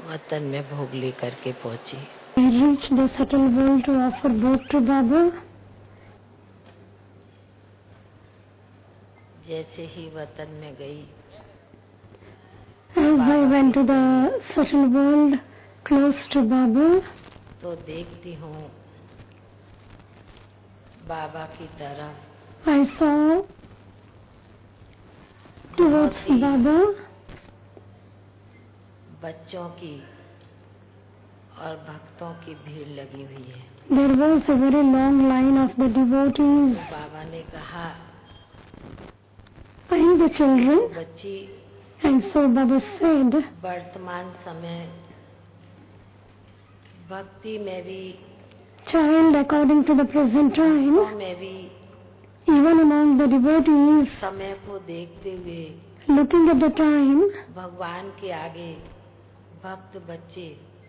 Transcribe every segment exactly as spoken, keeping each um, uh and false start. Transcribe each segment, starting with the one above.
वतन में भोग लेकर के पहुंची। I reached the second world to offer both to Baba. जैसे ही वतन में गई, as I went to the second world close to Baba, तो देखती हूँ बाबा की तरफ I saw towards Baba बच्चों की और भक्तों की भीड़ लगी हुई है। There was a very long line of the devotees. तो बाबा ने कहा, and the children, बच्ची, and so Baba said, वर्तमान समय भक्ति में भी, child, according to the present time, में भी, even among the devotees, समय को देखते हुए, looking at the time, भगवान के आगे भक्त बच्चे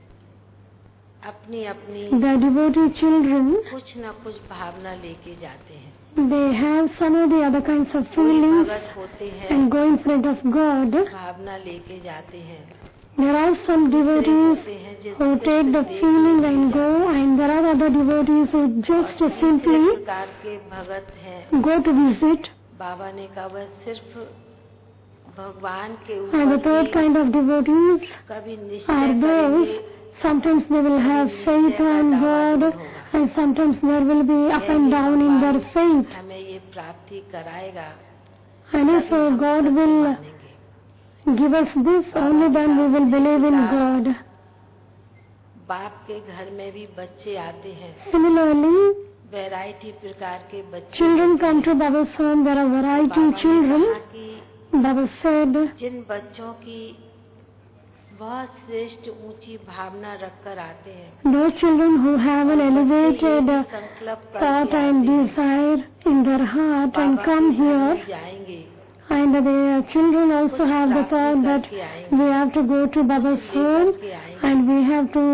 अपनी अपनी the devotee children, कुछ न कुछ भावना लेके जाते हैं। they have some of the other kinds of feelings भगत होते हैं and go in front of God. भावना लेके जाते हैं। There are some devotees who take the feeling and go, and there are other devotees who just simply प्रकार के भगत हैं go to visit. बाबा ने कहा वह सिर्फ भगवान के And the ऊपर third kind of devotees कभी are निश्चय those, करेंगे, sometimes they will have faith on God and sometimes there will be up and down in their faith. हमें ये प्राप्ति कराएगा, And if uh, God will give us this, only then we will believe in God. बाप के घर में भी बच्चे आते हैं, Similarly, वैरायटी प्रकार के बच्चे। children come to Baba's home. There are variety children. Baba said, जिन बच्चों की बहुत श्रेष्ठ ऊंची भावना रखकर आते हैं, those children who have an elevated thought and desire in their heart and come here, जाएंगे, and the children also have the thought that we have to go to Baba's home and we have to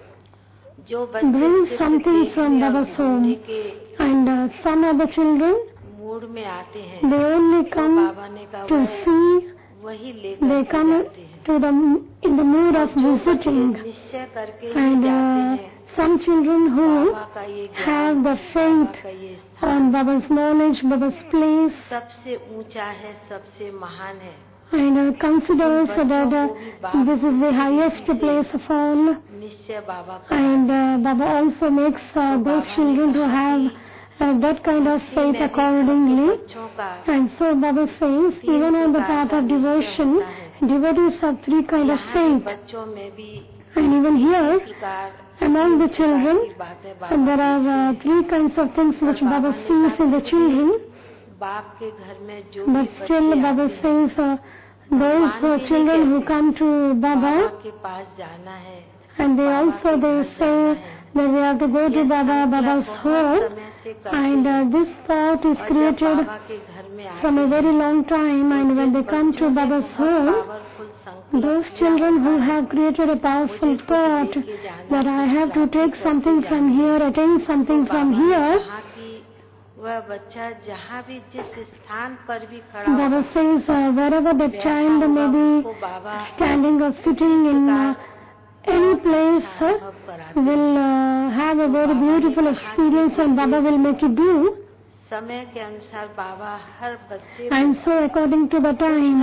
जो bring something from Baba's home. And uh, some other children, mood में आते हैं, they only come बाबा ने कहा to see, वही लेकर they के come जाते हैं। to the in the mood of visiting. निश्चय करके ही And जाते uh, हैं some children who बाबा का ये have ज्ञान, the बाबा faith का ये स्थान on Baba's knowledge, Baba's place, सबसे ऊंचा है, सबसे महान है। and uh, considers that uh, this is the highest place of all. निश्चय बाबा का And uh, Baba also makes uh, those children to have uh, that kind of faith accordingly. बच्चों का And so Baba says, even on the path of devotion, devotees have three kind of faith. बच्चों में भी And even here, प्रकार among the children, बातें and there are uh, three kinds of things which Baba sees in the children. बाप के घर में जो But भी still बच्चे Baba आते हैं, says, uh, those uh, children who come to Baba Baba, के पास जाना है, and they also they say that we have to go to Baba, Baba's home, and uh, this thought is created बाबा के घर में आते from a very long time, and when they come to Baba's home, powerful sankalp those children who have created a powerful thought that I have to take something from here, attain something from here, कहा कि वह बच्चा जहाँ भी जिस स्थान पर भी खड़ा Baba says uh, wherever the child may be standing or sitting in uh, any place, uh, will uh, have a very beautiful experience and Baba will make it do. समय के अनुसार बाबा हर बच्चे And so according to the time,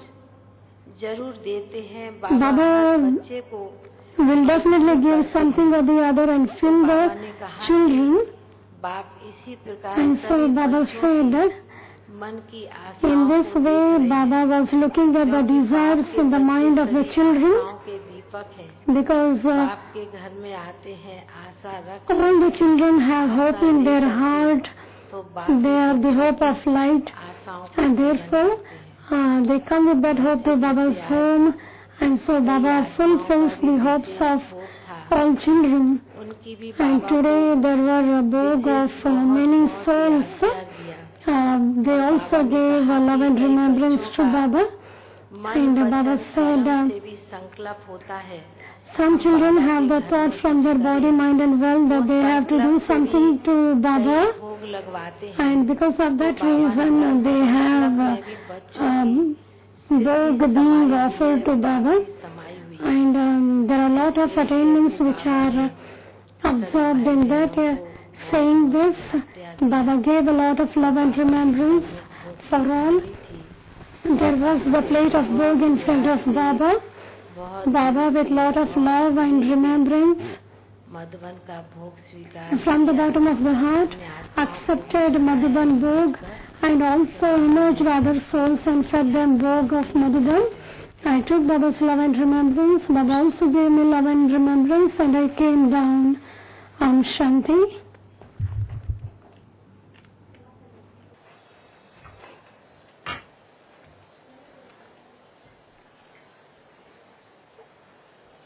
कुछ जरूर देते हैं। बाबा Baba हर बच्चे को will definitely give something or the other and fill the children. बाप इसी प्रकार And so Baba said that मन की in this way Baba was looking at the desires in the mind of the children, आशाओं के दीपक है। because uh, बाप के घर में आते हैं आशा रख, all the children have hope in their heart. तो बाप They are the hope of light, आशाओं and therefore uh, they come with that hope to Baba's home, and so Baba fulfills the hopes of all children. उनकी भी And today there were a bog of uh, many souls. Uh, they also gave a love and remembrance to Baba. And Baba said, uh, से भी संकल्प होता है। some children have the thought from their body, mind and will that they have to do something to Baba. भोग लगवाते हैं। And because of that reason, they have uh, um, bog being offered to Baba. समाई हुई And um, there are a lot of attainments which are uh, absorbed in that. Uh, saying this, Baba gave a lot of love and remembrance for all. There was the plate of bhog in front of Baba. Baba with lot of love and remembrance from the bottom of the heart accepted Madhuban bhog and also emerged other souls and fed them bhog of Madhuban. I took Baba's love and remembrance. Baba also gave me love and remembrance and I came down. Om Shanti.